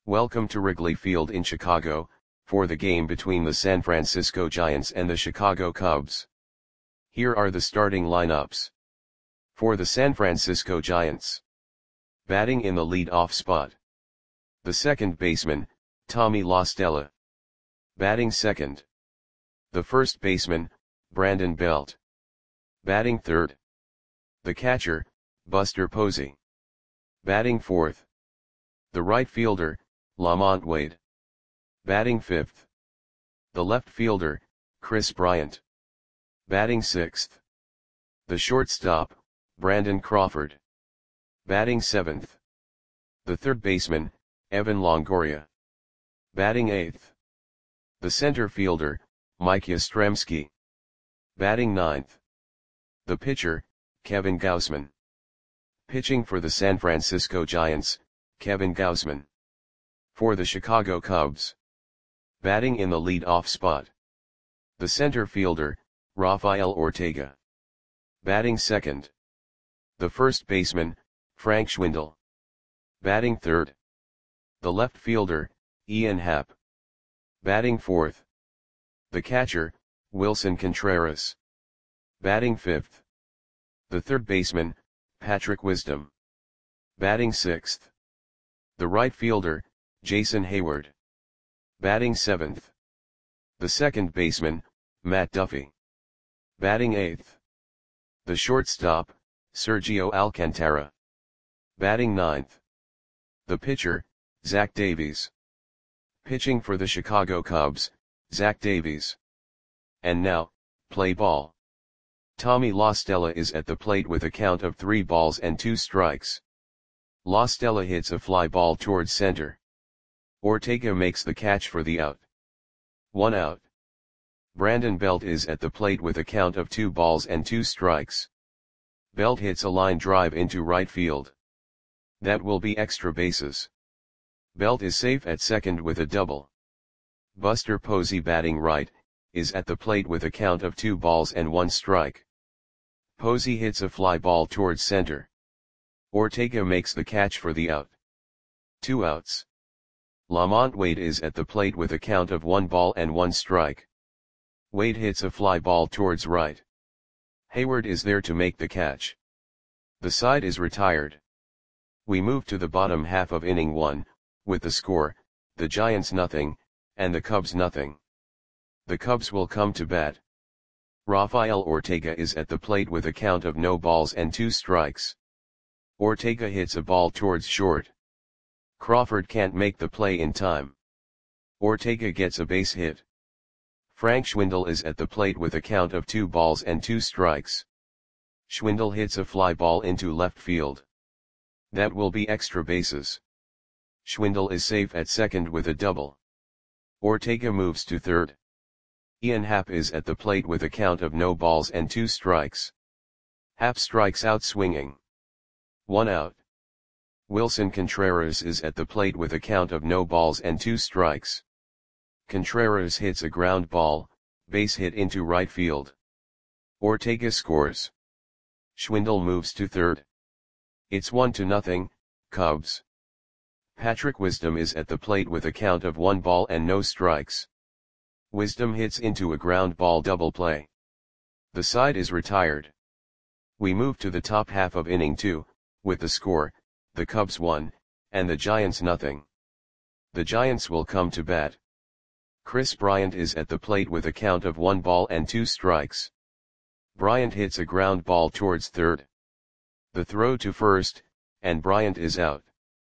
Welcome to Wrigley Field in Chicago, for the game between the San Francisco Giants and the Chicago Cubs. Here are the starting lineups. For the San Francisco Giants. Batting in the lead-off spot. The second baseman, Tommy La Stella. Batting second. The first baseman, Brandon Belt. Batting third. The catcher, Buster Posey. Batting fourth. The right fielder, LaMonte Wade. Batting fifth. The left fielder, Kris Bryant. Batting sixth. The shortstop, Brandon Crawford. Batting seventh. The third baseman, Evan Longoria. Batting eighth. The center fielder, Mike Yastrzemski. Batting ninth. The pitcher, Kevin Gausman. Pitching for the San Francisco Giants, Kevin Gausman. For the Chicago Cubs. Batting in the lead-off spot. The center fielder, Rafael Ortega. Batting second. The first baseman, Frank Schwindel. Batting third. The left fielder, Ian Happ. Batting fourth. The catcher, Wilson Contreras. Batting fifth. The third baseman, Patrick Wisdom. Batting sixth. The right fielder, Jason Hayward. Batting seventh. The second baseman, Matt Duffy. Batting eighth. The shortstop, Sergio Alcantara. Batting ninth. The pitcher, Zach Davies. Pitching for the Chicago Cubs, Zach Davies. And now, play ball. Tommy La Stella is at the plate with a count of 3 balls and 2 strikes. La Stella hits a fly ball towards center. Ortega makes the catch for the out. 1 out. Brandon Belt is at the plate with a count of 2 balls and 2 strikes. Belt hits a line drive into right field. That will be extra bases. Belt is safe at second with a double. Buster Posey, batting right, is at the plate with a count of 2 balls and 1 strike. Posey hits a fly ball towards center. Ortega makes the catch for the out. 2 outs. LaMonte Wade is at the plate with a count of 1 ball and 1 strike. Wade hits a fly ball towards right. Hayward is there to make the catch. The side is retired. We move to the bottom half of inning 1, with the score, the Giants nothing, and the Cubs nothing. The Cubs will come to bat. Rafael Ortega is at the plate with a count of no balls and 2 strikes. Ortega hits a ball towards short. Crawford can't make the play in time. Ortega gets a base hit. Frank Schwindel is at the plate with a count of 2 balls and 2 strikes. Schwindel hits a fly ball into left field. That will be extra bases. Schwindel is safe at second with a double. Ortega moves to third. Ian Happ is at the plate with a count of no balls and 2 strikes. Happ strikes out swinging. 1 out. Wilson Contreras is at the plate with a count of no balls and 2 strikes. Contreras hits a ground ball, base hit into right field. Ortega scores. Schwindel moves to third. It's 1-0, Cubs. Patrick Wisdom is at the plate with a count of 1 ball and no strikes. Wisdom hits into a ground ball double play. The side is retired. We move to the top half of inning 2, with the score, the Cubs 1, and the Giants nothing. The Giants will come to bat. Kris Bryant is at the plate with a count of 1 ball and 2 strikes. Bryant hits a ground ball towards third. The throw to first, and Bryant is out.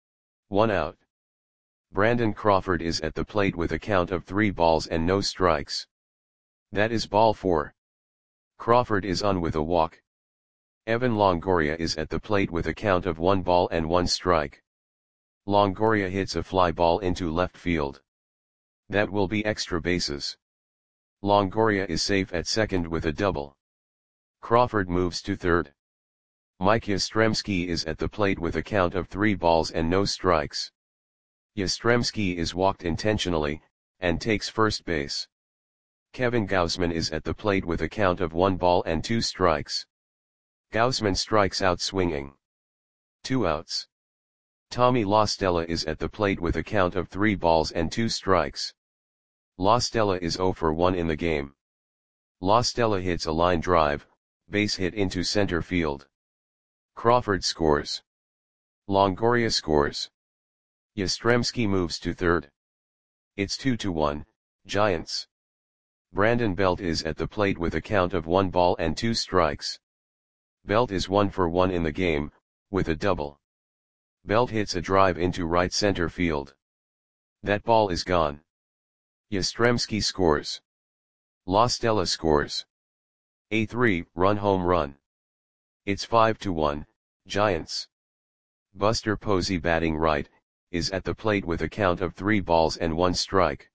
1 out. Brandon Crawford is at the plate with a count of 3 balls and no strikes. That is ball 4. Crawford is on with a walk. Evan Longoria is at the plate with a count of 1 ball and 1 strike. Longoria hits a fly ball into left field. That will be extra bases. Longoria is safe at second with a double. Crawford moves to third. Mike Yastrzemski is at the plate with a count of 3 balls and no strikes. Yastrzemski is walked intentionally, and takes first base. Kevin Gausman is at the plate with a count of 1 ball and 2 strikes. Gausman strikes out swinging. 2 outs. Tommy La Stella is at the plate with a count of 3 balls and 2 strikes. La Stella is 0 for 1 in the game. La Stella hits a line drive, base hit into center field. Crawford scores. Longoria scores. Yastrzemski moves to third. It's 2-1, Giants. Brandon Belt is at the plate with a count of 1 ball and 2 strikes. Belt is 1 for 1 in the game, with a double. Belt hits a drive into right center field. That ball is gone. Yastrzemski scores. La Stella scores. A 3-run home run. It's 5-1, Giants. Buster Posey batting right, is at the plate with a count of 3 balls and 1 strike.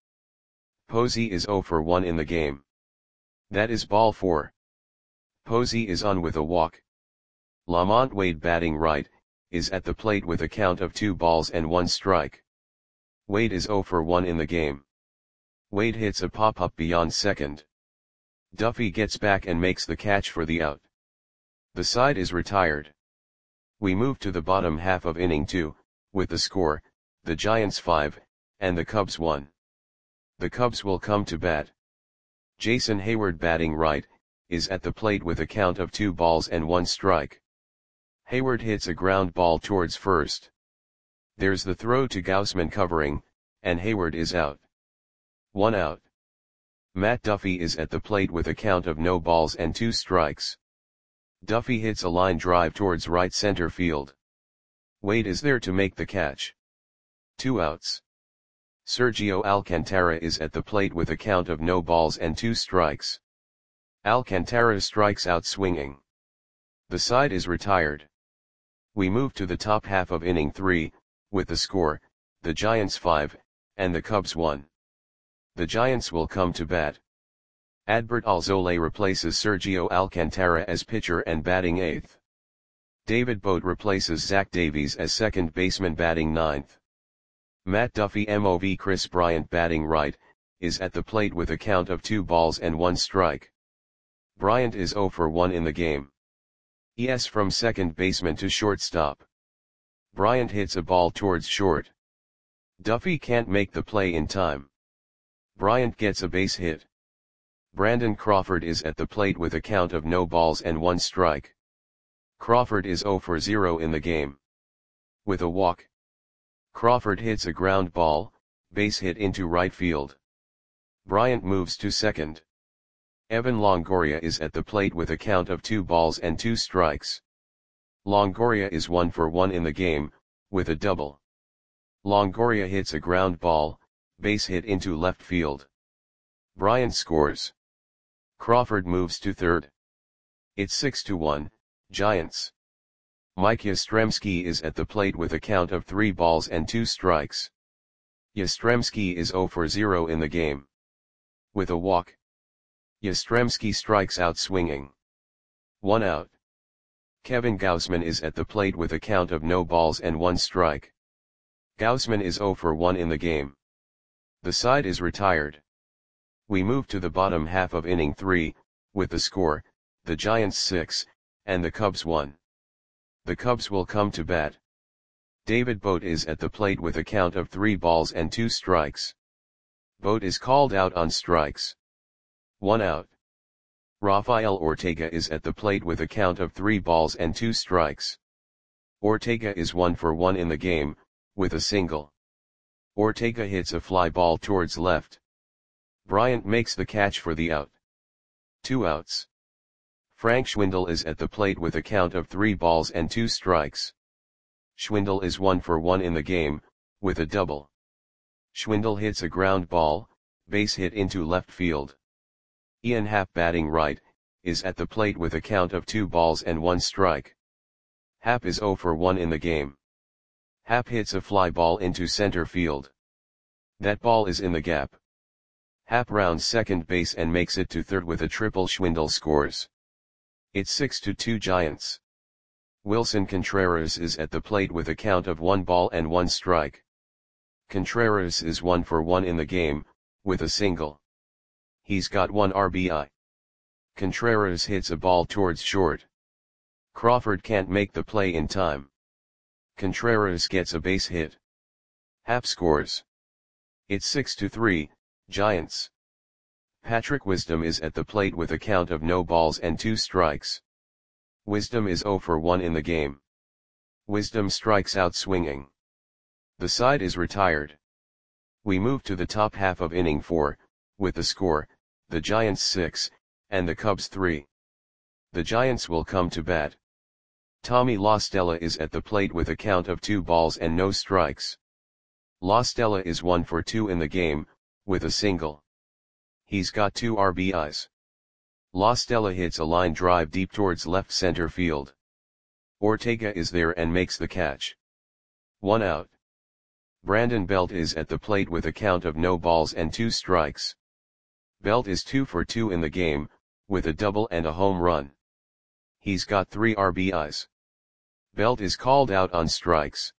Posey is 0 for 1 in the game. That is ball 4. Posey is on with a walk. Lamont Wade batting right, is at the plate with a count of 2 balls and 1 strike. Wade is 0 for 1 in the game. Wade hits a pop-up beyond second. Duffy gets back and makes the catch for the out. The side is retired. We move to the bottom half of inning 2, with the score, the Giants 5, and the Cubs 1. The Cubs will come to bat. Jason Hayward batting right, is at the plate with a count of 2 balls and 1 strike. Hayward hits a ground ball towards first. There's the throw to Gausman covering, and Hayward is out. 1 out. Matt Duffy is at the plate with a count of no balls and 2 strikes. Duffy hits a line drive towards right center field. Wade is there to make the catch. 2 outs. Sergio Alcantara is at the plate with a count of no balls and 2 strikes. Alcantara strikes out swinging. The side is retired. We move to the top half of inning 3, with the score, the Giants 5, and the Cubs 1. The Giants will come to bat. Adbert Alzolay replaces Sergio Alcantara as pitcher and batting 8th. David Bote replaces Zach Davies as second baseman batting 9th. Matt Duffy MOV Chris Bryant batting right, is at the plate with a count of 2 balls and 1 strike. Bryant is 0 for 1 in the game. ES from second baseman to shortstop. Bryant hits a ball towards short. Duffy can't make the play in time. Bryant gets a base hit. Brandon Crawford is at the plate with a count of no balls and 1 strike. Crawford is 0 for 0 in the game. With a walk. Crawford hits a ground ball, base hit into right field. Bryant moves to second. Evan Longoria is at the plate with a count of 2 balls and 2 strikes. Longoria is 1 for 1 in the game, with a double. Longoria hits a ground ball, base hit into left field. Bryant scores. Crawford moves to third. It's 6-1, Giants. Mike Yastrzemski is at the plate with a count of 3 balls and 2 strikes. Yastrzemski is 0 for 0 in the game. With a walk. Yastrzemski strikes out swinging. 1 out. Kevin Gausman is at the plate with a count of no balls and 1 strike. Gausman is 0 for 1 in the game. The side is retired. We move to the bottom half of inning 3, with the score, the Giants 6, and the Cubs 1. The Cubs will come to bat. David Bote is at the plate with a count of 3 balls and 2 strikes. Bote is called out on strikes. 1 out. Rafael Ortega is at the plate with a count of 3 balls and 2 strikes. Ortega is 1 for 1 in the game, with a single. Ortega hits a fly ball towards left. Bryant makes the catch for the out. 2 outs. Frank Schwindel is at the plate with a count of 3 balls and 2 strikes. Schwindel is 1 for 1 in the game, with a double. Schwindel hits a ground ball, base hit into left field. Ian Happ batting right, is at the plate with a count of 2 balls and 1 strike. Happ is 0 for 1 in the game. Happ hits a fly ball into center field. That ball is in the gap. Happ rounds second base and makes it to third with a triple. Schwindel scores. It's 6-2 Giants. Wilson Contreras is at the plate with a count of 1 ball and 1 strike. Contreras is 1 for 1 in the game, with a single. He's got 1 RBI. Contreras hits a ball towards short. Crawford can't make the play in time. Contreras gets a base hit. Happ scores. It's 6-3, Giants. Patrick Wisdom is at the plate with a count of no balls and 2 strikes. Wisdom is 0 for 1 in the game. Wisdom strikes out swinging. The side is retired. We move to the top half of inning 4, with the score, the Giants 6, and the Cubs 3. The Giants will come to bat. Tommy La Stella is at the plate with a count of 2 balls and no strikes. La Stella is 1 for 2 in the game, with a single. He's got 2 RBIs. La Stella hits a line drive deep towards left center field. Ortega is there and makes the catch. 1 out. Brandon Belt is at the plate with a count of no balls and 2 strikes. Belt is 2 for 2 in the game, with a double and a home run. He's got 3 RBIs. Belt is called out on strikes.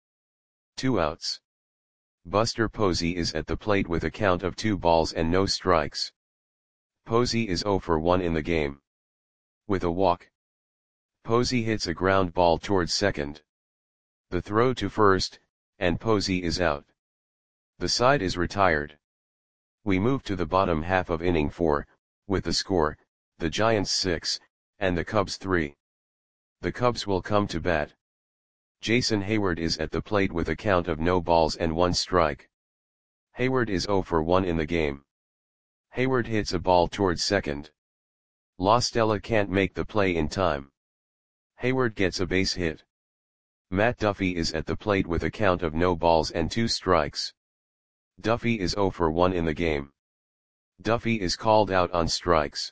2 outs. Buster Posey is at the plate with a count of 2 balls and no strikes. Posey is 0 for 1 in the game. With a walk. Posey hits a ground ball towards second. The throw to first, and Posey is out. The side is retired. We move to the bottom half of inning 4, with the score, the Giants 6, and the Cubs 3. The Cubs will come to bat. Jason Heyward is at the plate with a count of no balls and 1 strike. Heyward is 0 for 1 in the game. Heyward hits a ball towards second. La Stella can't make the play in time. Heyward gets a base hit. Matt Duffy is at the plate with a count of no balls and 2 strikes. Duffy is 0 for 1 in the game. Duffy is called out on strikes.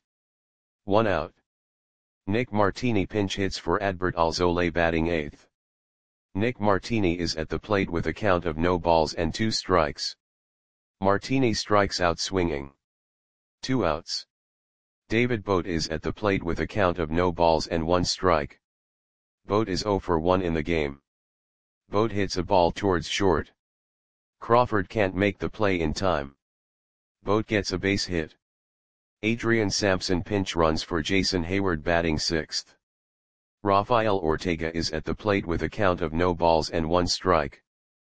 1 out. Nick Martini pinch hits for Adbert Alzolay batting 8th. Nick Martini is at the plate with a count of no balls and 2 strikes. Martini strikes out swinging. 2 outs. David Bote is at the plate with a count of no balls and 1 strike. Bote is 0 for 1 in the game. Bote hits a ball towards short. Crawford can't make the play in time. Bote gets a base hit. Adrian Sampson pinch runs for Jason Heyward batting 6th. Rafael Ortega is at the plate with a count of no balls and 1 strike.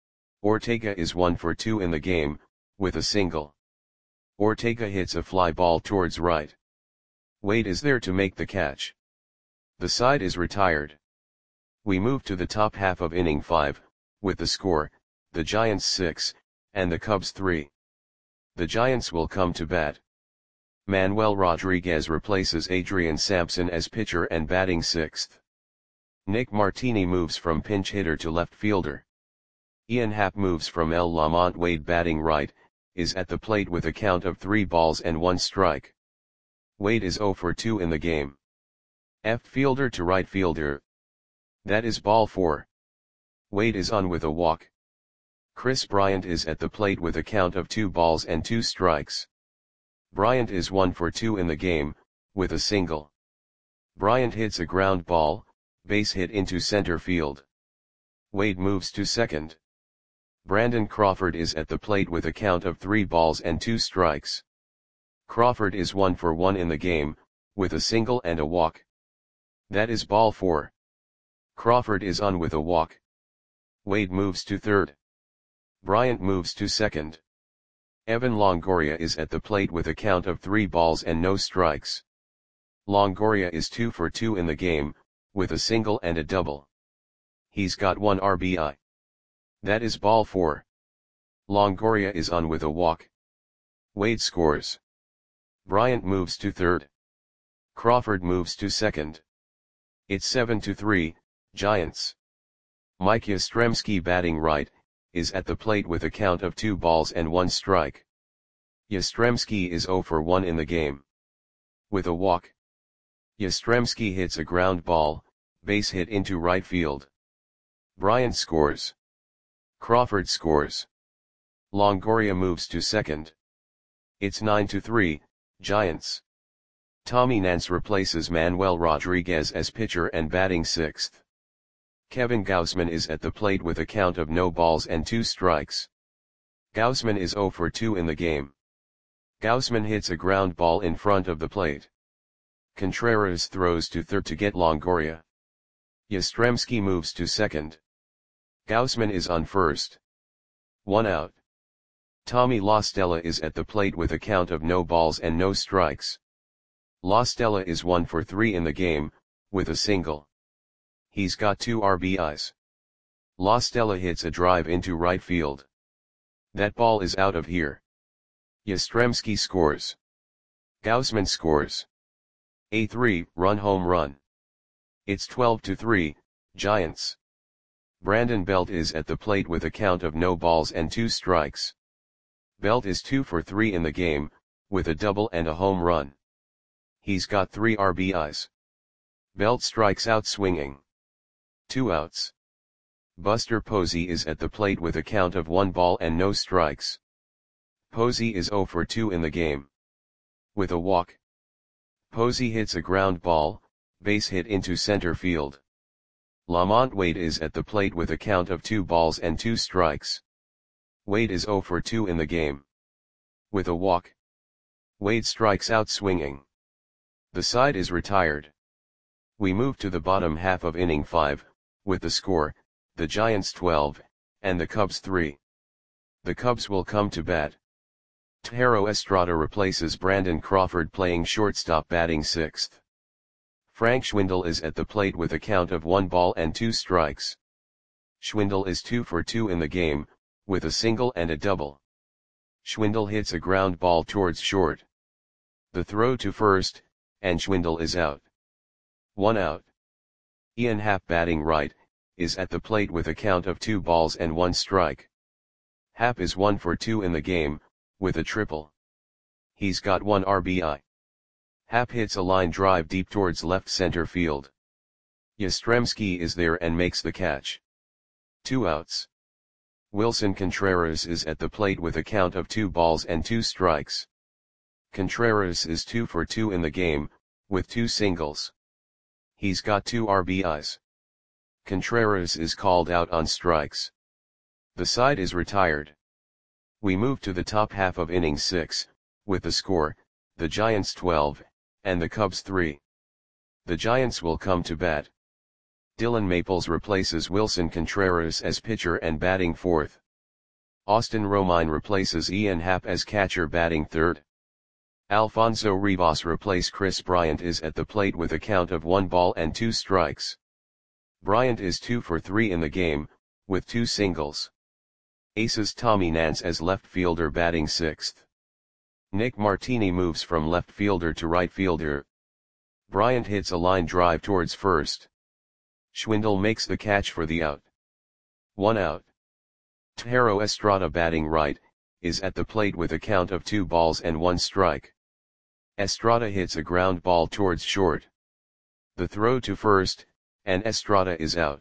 Ortega is 1 for 2 in the game, with a single. Ortega hits a fly ball towards right. Wade is there to make the catch. The side is retired. We move to the top half of inning 5, with the score, the Giants 6, and the Cubs 3. The Giants will come to bat. Manuel Rodriguez replaces Adrian Sampson as pitcher and batting 6th. Nick Martini moves from pinch hitter to left fielder. Ian Happ moves from L. Lamont Wade batting right, is at the plate with a count of 3 balls and 1 strike. Wade is 0 for 2 in the game. Left fielder to right fielder. That is ball 4. Wade is on with a walk. Chris Bryant is at the plate with a count of 2 balls and 2 strikes. Bryant is 1 for 2 in the game, with a single. Bryant hits a ground ball, base hit into center field. Wade moves to second. Brandon Crawford is at the plate with a count of 3 balls and 2 strikes. Crawford is 1 for 1 in the game, with a single and a walk. That is ball 4. Crawford is on with a walk. Wade moves to third. Bryant moves to second. Evan Longoria is at the plate with a count of 3 balls and no strikes. Longoria is 2 for 2 in the game, with a single and a double. He's got 1 RBI. That is ball 4. Longoria is on with a walk. Wade scores. Bryant moves to third. Crawford moves to second. It's 7-3, Giants. Mike Yastrzemski batting right, is at the plate with a count of 2 balls and 1 strike. Yastrzemski is 0 for 1 in the game. With a walk. Yastrzemski hits a ground ball, base hit into right field. Bryant scores. Crawford scores. Longoria moves to second. It's 9-3, Giants. Tommy Nance replaces Manuel Rodriguez as pitcher and batting 6th. Kevin Gausman is at the plate with a count of no balls and 2 strikes. Gausman is 0 for 2 in the game. Gausman hits a ground ball in front of the plate. Contreras throws to third to get Longoria. Yastrzemski moves to second. Gaussman is on first. 1 out. Tommy La Stella is at the plate with a count of no balls and no strikes. La Stella is 1 for 3 in the game, with a single. He's got 2 RBIs. La Stella hits a drive into right field. That ball is out of here. Yastrzemski scores. Gaussman scores. A 3-run home run. It's 12-3, Giants. Brandon Belt is at the plate with a count of no balls and 2 strikes. Belt is 2 for 3 in the game, with a double and a home run. He's got 3 RBIs. Belt strikes out swinging. 2 outs. Buster Posey is at the plate with a count of 1 ball and no strikes. Posey is 0 for 2 in the game. With a walk. Posey hits a ground ball, base hit into center field. Lamont Wade is at the plate with a count of 2 balls and 2 strikes. Wade is 0 for 2 in the game. With a walk. Wade strikes out swinging. The side is retired. We move to the bottom half of inning 5, with the score, the Giants 12, and the Cubs 3. The Cubs will come to bat. Thairo Estrada replaces Brandon Crawford playing shortstop batting 6th. Frank Schwindel is at the plate with a count of 1 ball and 2 strikes. Schwindel is 2 for 2 in the game, with a single and a double. Schwindel hits a ground ball towards short. The throw to first, and Schwindel is out. 1 out. Ian Happ batting right, is at the plate with a count of 2 balls and 1 strike. Happ is 1 for 2 in the game, with a triple. He's got 1 RBI. Happ hits a line drive deep towards left center field. Yastrzemski is there and makes the catch. 2 outs. Wilson Contreras is at the plate with a count of 2 balls and 2 strikes. Contreras is 2 for 2 in the game, with 2 singles. He's got 2 RBIs. Contreras is called out on strikes. The side is retired. We move to the top half of inning 6, with the score, the Giants 12, and the Cubs 3. The Giants will come to bat. Dylan Maples replaces Wilson Contreras as pitcher and batting 4th. Austin Romine replaces Ian Happ as catcher batting 3rd. Alfonso Rivas replace Chris Bryant is at the plate with a count of 1 ball and 2 strikes. Bryant is 2 for 3 in the game, with 2 singles. Aces Tommy Nance as left fielder batting 6th. Nick Martini moves from left fielder to right fielder. Bryant hits a line drive towards first. Schwindel makes the catch for the out. 1 out. Thairo Estrada batting right, is at the plate with a count of 2 balls and 1 strike. Estrada hits a ground ball towards short. The throw to first, and Estrada is out.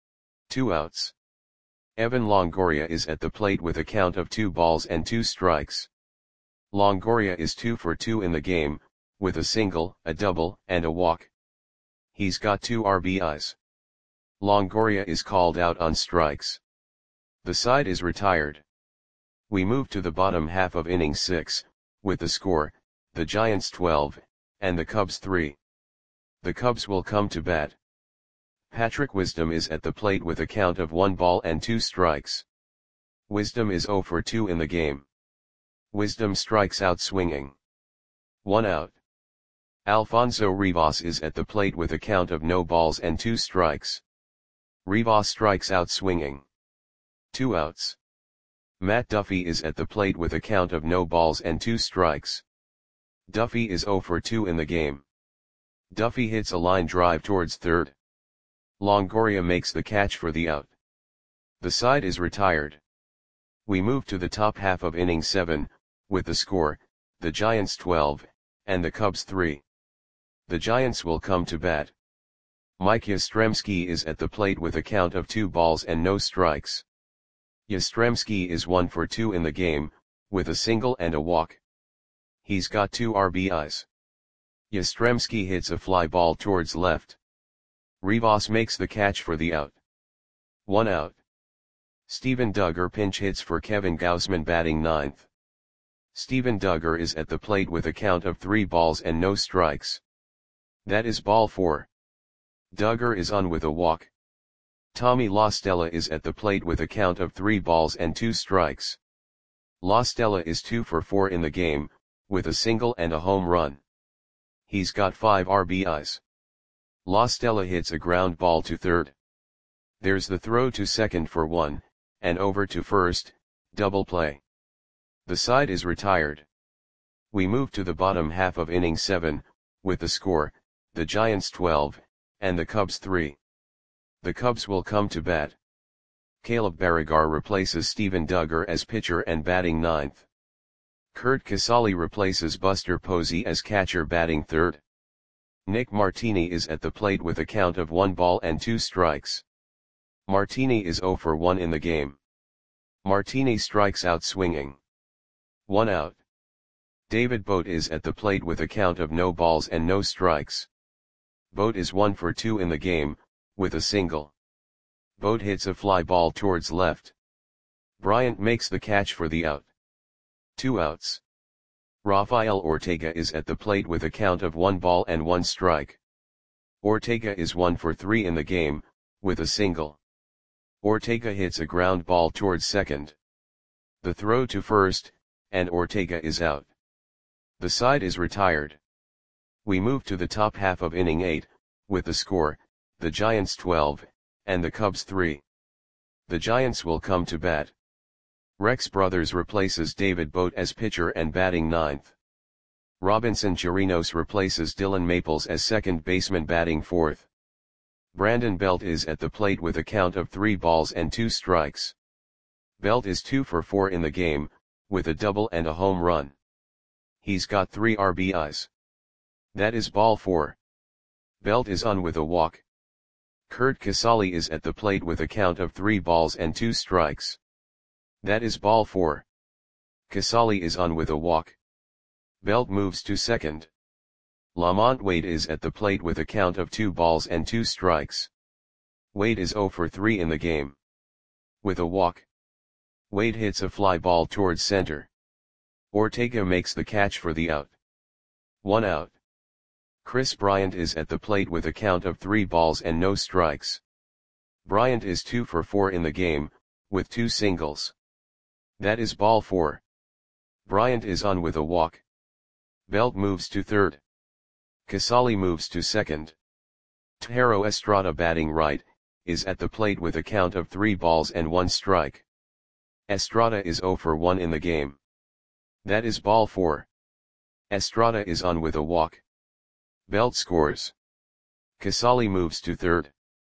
2 outs. Evan Longoria is at the plate with a count of 2 balls and 2 strikes. Longoria is 2 for 2 in the game, with a single, a double, and a walk. He's got 2 RBIs. Longoria is called out on strikes. The side is retired. We move to the bottom half of inning 6, with the score, the Giants 12, and the Cubs 3. The Cubs will come to bat. Patrick Wisdom is at the plate with a count of 1 ball and 2 strikes. Wisdom is 0 for 2 in the game. Wisdom strikes out swinging. 1 out. Alfonso Rivas is at the plate with a count of no balls and 2 strikes. Rivas strikes out swinging. 2 outs. Matt Duffy is at the plate with a count of no balls and 2 strikes. Duffy is 0 for 2 in the game. Duffy hits a line drive towards third. Longoria makes the catch for the out. The side is retired. We move to the top half of inning 7, with the score, the Giants 12, and the Cubs 3. The Giants will come to bat. Mike Yastrzemski is at the plate with a count of 2 balls and no strikes. Yastrzemski is 1 for 2 in the game, with a single and a walk. He's got 2 RBIs. Yastrzemski hits a fly ball towards left. Rivas makes the catch for the out. 1 out. Steven Duggar pinch hits for Kevin Gaussman batting 9th. Steven Duggar is at the plate with a count of 3 balls and no strikes. That is ball 4. Duggar is on with a walk. Tommy La Stella is at the plate with a count of 3 balls and 2 strikes. La Stella is 2 for 4 in the game, with a single and a home run. He's got 5 RBIs. La Stella hits a ground ball to third. There's the throw to second for 1, and over to first, double play. The side is retired. We move to the bottom half of inning 7, with the score, the Giants 12, and the Cubs 3. The Cubs will come to bat. Caleb Baragar replaces Steven Duggar as pitcher and batting 9th. Curt Casali replaces Buster Posey as catcher batting 3rd. Nick Martini is at the plate with a count of 1 ball and 2 strikes. Martini is 0 for 1 in the game. Martini strikes out swinging. 1 out. David Bote is at the plate with a count of no balls and no strikes. Bote is 1 for 2 in the game, with a single. Bote hits a fly ball towards left. Bryant makes the catch for the out. 2 outs. Rafael Ortega is at the plate with a count of 1 ball and 1 strike. Ortega is 1 for 3 in the game, with a single. Ortega hits a ground ball towards second. The throw to first, and Ortega is out. The side is retired. We move to the top half of inning 8, with the score, the Giants 12, and the Cubs 3. The Giants will come to bat. Rex Brothers replaces David Bote as pitcher and batting 9th. Robinson Chirinos replaces Dylan Maples as second baseman batting 4th. Brandon Belt is at the plate with a count of 3 balls and 2 strikes. Belt is 2 for 4 in the game, with a double and a home run. He's got 3 RBIs. That is ball 4. Belt is on with a walk. Curt Casali is at the plate with a count of 3 balls and 2 strikes. That is ball 4. Casali is on with a walk. Belt moves to second. Lamont Wade is at the plate with a count of 2 balls and 2 strikes. Wade is 0 for 3 in the game. With a walk. Wade hits a fly ball towards center. Ortega makes the catch for the out. 1 out. Chris Bryant is at the plate with a count of 3 balls and no strikes. Bryant is 2 for 4 in the game, with 2 singles. That is ball 4. Bryant is on with a walk. Belt moves to third. Casali moves to second. Tejero Estrada batting right, is at the plate with a count of 3 balls and 1 strike. Estrada is 0 for 1 in the game. That is ball 4. Estrada is on with a walk. Belt scores. Casali moves to third.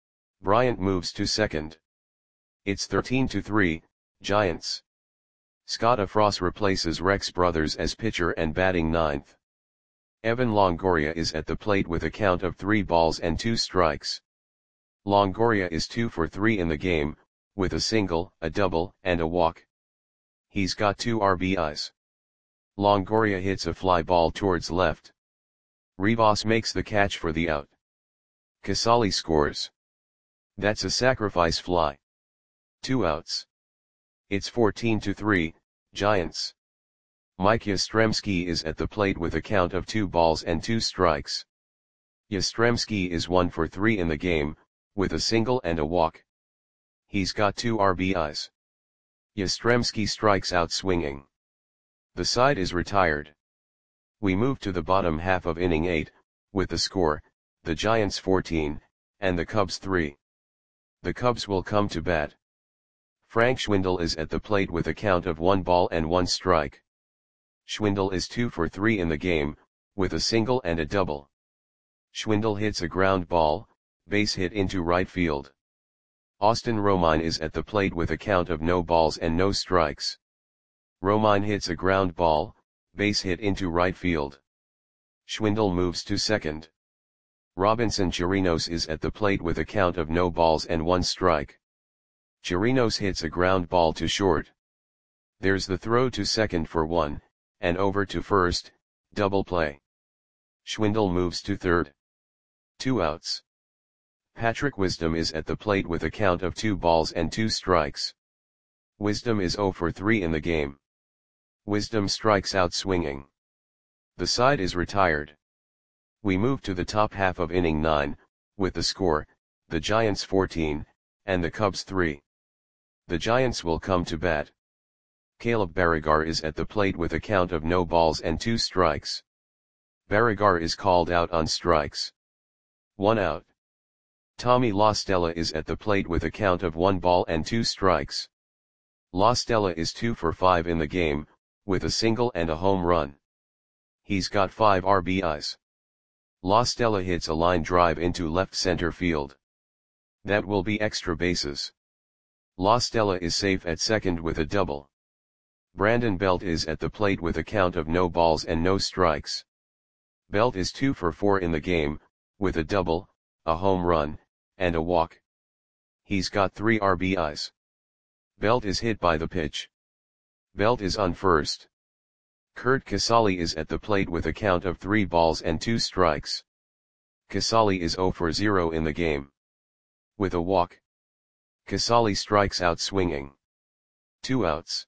Bryant moves to second. It's 13-3, Giants. Scott Afros replaces Rex Brothers as pitcher and batting 9th. Evan Longoria is at the plate with a count of 3 balls and 2 strikes. Longoria is 2 for 3 in the game, with a single, a double, and a walk. He's got 2 RBIs. Longoria hits a fly ball towards left. Rivas makes the catch for the out. Casali scores. That's a sacrifice fly. 2 outs. It's 14-3, Giants. Mike Yastrzemski is at the plate with a count of 2 balls and 2 strikes. Yastrzemski is 1 for 3 in the game, with a single and a walk. He's got 2 RBIs. Yastrzemski strikes out swinging. The side is retired. We move to the bottom half of inning 8, with the score, the Giants 14, and the Cubs 3. The Cubs will come to bat. Frank Schwindel is at the plate with a count of 1 ball and 1 strike. Schwindel is 2 for 3 in the game, with a single and a double. Schwindel hits a ground ball, base hit into right field. Austin Romine is at the plate with a count of no balls and no strikes. Romine hits a ground ball, base hit into right field. Schwindel moves to second. Robinson Chirinos is at the plate with a count of no balls and 1 strike. Chirinos hits a ground ball to short. There's the throw to second for 1, and over to first, double play. Schwindel moves to third. 2 outs. Patrick Wisdom is at the plate with a count of 2 balls and 2 strikes. Wisdom is 0 for 3 in the game. Wisdom strikes out swinging. The side is retired. We move to the top half of inning 9, with the score, the Giants 14, and the Cubs 3. The Giants will come to bat. Caleb Baragar is at the plate with a count of no balls and 2 strikes. Baragar is called out on strikes. 1 out. Tommy La Stella is at the plate with a count of 1 ball and 2 strikes. La Stella is 2 for 5 in the game, with a single and a home run. He's got 5 RBIs. La Stella hits a line drive into left center field. That will be extra bases. La Stella is safe at second with a double. Brandon Belt is at the plate with a count of no balls and no strikes. Belt is 2 for 4 in the game, with a double, a home run, and a walk. He's got 3 RBIs. Belt is hit by the pitch. Belt is on first. Kurt Casali is at the plate with a count of 3 balls and 2 strikes. Casali is 0 for 0 in the game. With a walk. Casali strikes out swinging. 2 outs.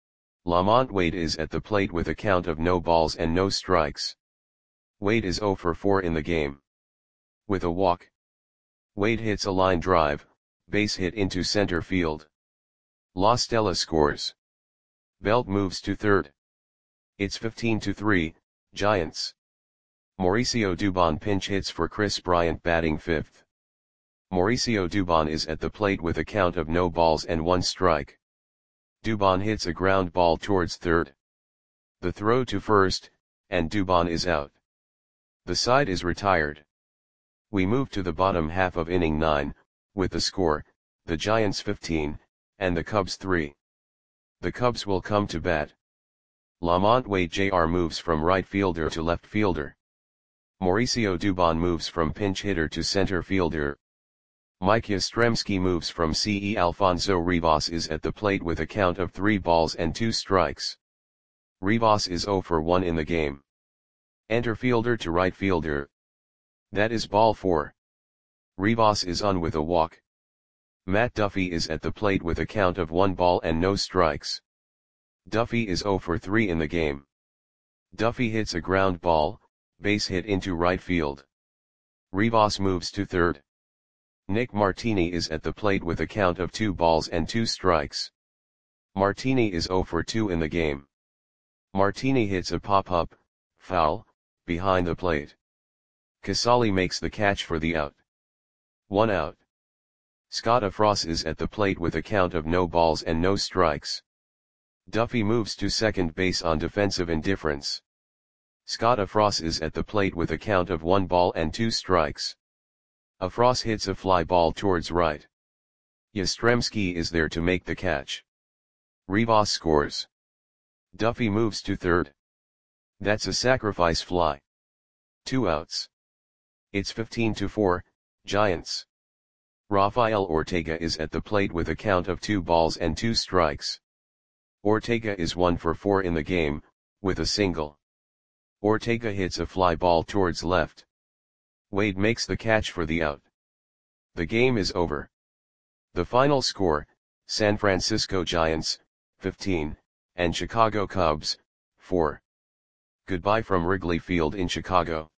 Lamont Wade is at the plate with a count of no balls and no strikes. Wade is 0 for 4 in the game. With a walk. Wade hits a line drive, base hit into center field. La Stella scores. Belt moves to third. It's 15-3, Giants. Mauricio Dubon pinch hits for Chris Bryant batting 5th. Mauricio Dubon is at the plate with a count of no balls and 1 strike. Dubon hits a ground ball towards third. The throw to first, and Dubon is out. The side is retired. We move to the bottom half of inning 9, with the score, the Giants 15, and the Cubs 3. The Cubs will come to bat. Lamont Wade Jr. moves from right fielder to left fielder. Mauricio Dubon moves from pinch hitter to center fielder. Mike Yastrzemski moves from CE. Alfonso Rivas is at the plate with a count of 3 balls and 2 strikes. Rivas is 0 for 1 in the game. Enter fielder to right fielder. That is ball 4. Rivas is on with a walk. Matt Duffy is at the plate with a count of 1 ball and no strikes. Duffy is 0 for 3 in the game. Duffy hits a ground ball, base hit into right field. Rivas moves to third. Nick Martini is at the plate with a count of 2 balls and 2 strikes. Martini is 0 for 2 in the game. Martini hits a pop-up, foul, behind the plate. Casali makes the catch for the out. 1 out. Scott Afros is at the plate with a count of no balls and no strikes. Duffy moves to second base on defensive indifference. Scott Afros is at the plate with a count of 1 ball and 2 strikes. Afros hits a fly ball towards right. Yastrzemski is there to make the catch. Rivas scores. Duffy moves to third. That's a sacrifice fly. 2 outs. It's 15-4, Giants. Rafael Ortega is at the plate with a count of 2 balls and 2 strikes. Ortega is 1 for 4 in the game, with a single. Ortega hits a fly ball towards left. Wade makes the catch for the out. The game is over. The final score, San Francisco Giants, 15, and Chicago Cubs, 4. Goodbye from Wrigley Field in Chicago.